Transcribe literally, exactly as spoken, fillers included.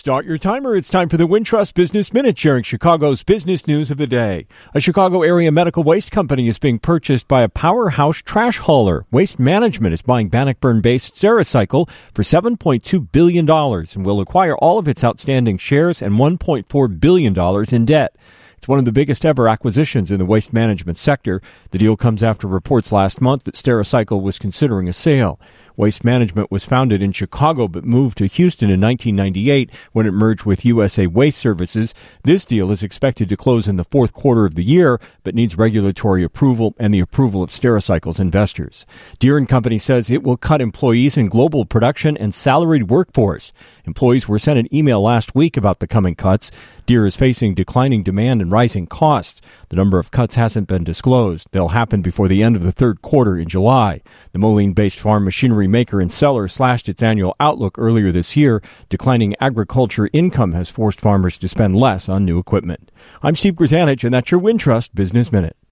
Start your timer. It's time for the Wintrust Business Minute, sharing Chicago's business news of the day. A Chicago area medical waste company is being purchased by a powerhouse trash hauler. Waste Management is buying Bannockburn-based Stericycle for seven point two billion dollars and will acquire all of its outstanding shares and one point four billion dollars in debt. It's one of the biggest ever acquisitions in the waste management sector. The deal comes after reports last month that Stericycle was considering a sale. Waste Management was founded in Chicago but moved to Houston in nineteen ninety-eight when it merged with U S A Waste Services. This deal is expected to close in the fourth quarter of the year, but needs regulatory approval and the approval of Stericycle's investors. Deere and Company says it will cut employees in global production and salaried workforce. Employees were sent an email last week about the coming cuts. Deere is facing declining demand and rising costs. The number of cuts hasn't been disclosed. They'll happen before the end of the third quarter in July. The Moline-based farm machinery maker and seller slashed its annual outlook earlier this year. Declining agriculture income has forced farmers to spend less on new equipment. I'm Steve Grzanich, and that's your Wintrust Business Minute.